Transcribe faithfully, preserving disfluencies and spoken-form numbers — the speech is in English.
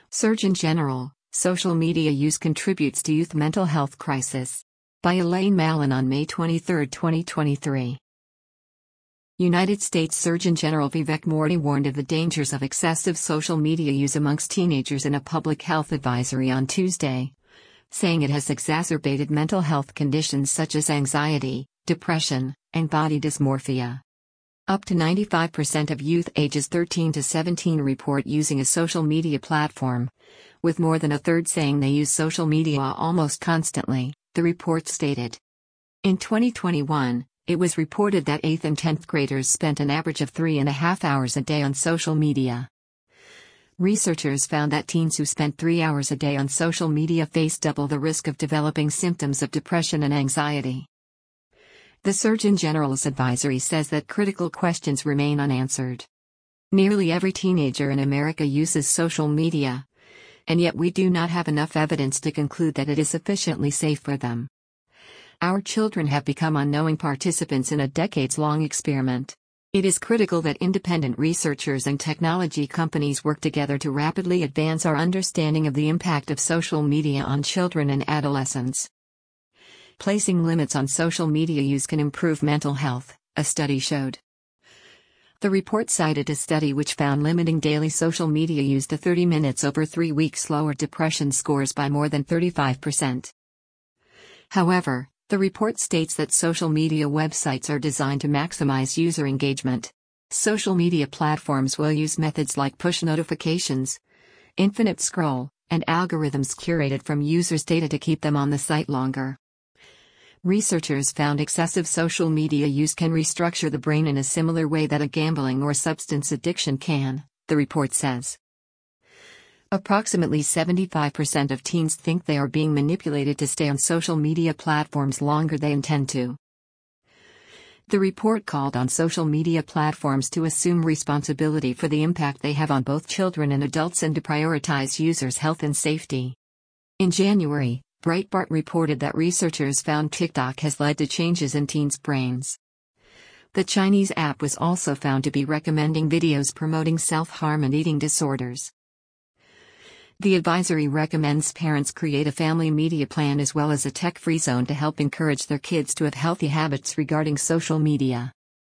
Surgeon General, Social Media Use Contributes to Youth Mental Health Crisis. By Elaine Mallon on May twenty-third, twenty twenty-three. United States Surgeon General Vivek Murthy warned of the dangers of excessive social media use amongst teenagers in a public health advisory on Tuesday, saying it has exacerbated mental health conditions such as anxiety, depression, and body dysmorphia. Up to ninety-five percent of youth ages thirteen to seventeen report using a social media platform, with more than a third saying they use social media almost constantly, the report stated. In twenty twenty-one, it was reported that eighth and tenth graders spent an average of three and a half hours a day on social media. Researchers found that teens who spent three hours a day on social media face double the risk of developing symptoms of depression and anxiety. The Surgeon General's advisory says that critical questions remain unanswered. Nearly every teenager in America uses social media, and yet we do not have enough evidence to conclude that it is sufficiently safe for them. Our children have become unknowing participants in a decades-long experiment. It is critical that independent researchers and technology companies work together to rapidly advance our understanding of the impact of social media on children and adolescents. Placing limits on social media use can improve mental health, a study showed. The report cited a study which found limiting daily social media use to thirty minutes over three weeks lowered depression scores by more than thirty-five percent. However, the report states that social media websites are designed to maximize user engagement. Social media platforms will use methods like push notifications, infinite scroll, and algorithms curated from users' data to keep them on the site longer. Researchers found excessive social media use can restructure the brain in a similar way that a gambling or substance addiction can, the report says. Approximately seventy-five percent of teens think they are being manipulated to stay on social media platforms longer than they intend to. The report called on social media platforms to assume responsibility for the impact they have on both children and adults and to prioritize users' health and safety. In January, Breitbart reported that researchers found TikTok has led to changes in teens' brains. The Chinese app was also found to be recommending videos promoting self-harm and eating disorders. The advisory recommends parents create a family media plan as well as a tech-free zone to help encourage their kids to have healthy habits regarding social media.